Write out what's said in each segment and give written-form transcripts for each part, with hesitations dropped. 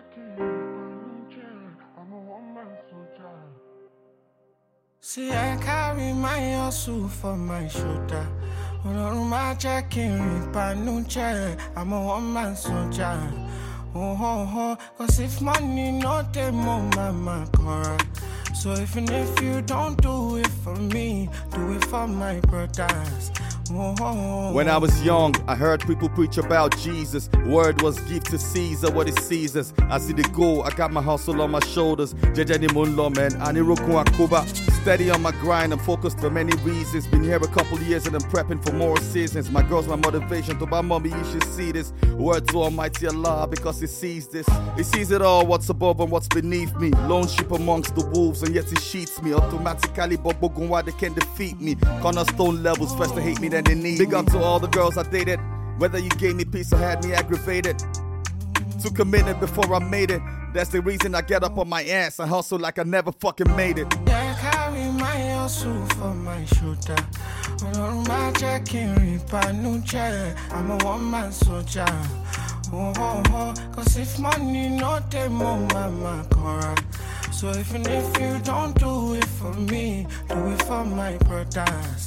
See, I carry my hustle for my shoulder. On my jacket, I'm a one-man soldier. Cause if money no demo, mama correct. So even if you don't do it for me, do it for my brothers. When I was young, I heard people preach about Jesus. Word was give to Caesar what is Caesar's. I see the goal, I got my hustle on my shoulders. Jejani Munlo, man, Aniroku Akuba. Steady on my grind, I'm focused for many reasons. Been here a couple years and I'm prepping for more seasons. My girl's my motivation, to my mommy, you should see this. Word to Almighty Allah, because He sees this. He sees it all, what's above and what's beneath me. Lone sheep amongst the wolves, and yet He sheets me. Automatically, Bobogun, why they can't defeat me. Cornerstone levels, first to hate me, then they need me. Big up to all the girls I dated. Whether you gave me peace or had me aggravated. Took a minute before I made it. That's the reason I get up on my ass and hustle like I never fucking made it. Yeah, I carry my hustle for my shoulder. On my jacket, I'm a one-man soldier. Cause if money no demo, mama correct. So even if you don't do it for me, do it for my brothers.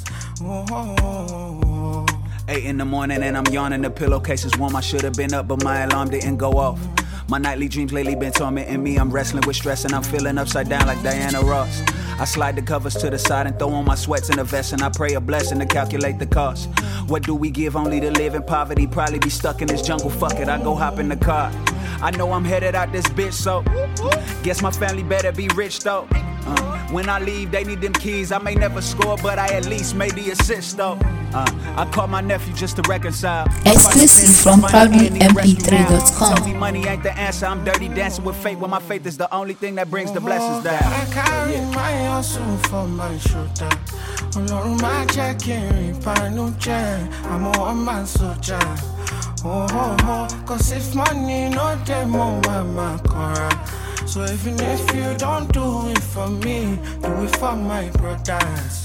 8 in the morning and I'm yawning, the pillowcase is warm. I should have been up but my alarm didn't go off. My nightly dreams lately been tormenting me. I'm wrestling with stress and I'm feeling upside down like Diana Ross. I slide the covers to the side and throw on my sweats in a vest, and I pray a blessing to calculate the cost. What do we give only to live in poverty? Probably be stuck in this jungle, fuck it, I go hop in the car. I know I'm headed out this bitch, so guess my family better be rich though. When I leave, they need them keys. I may never score, but I at least made the assist though. I called my nephew just to reconcile. Exclusive from ProudlyMP3.com. Tell me money ain't the answer. I'm dirty dancing with fate when my faith is the only thing that brings the blessings down. I carry my hustle for my shoulder. On my jacket, I'm a one-man soldier. Cause if money no demo, mama correct. So even if you don't do it for me, do it for my brothers.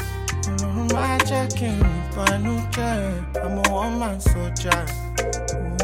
I'm a one-man soldier.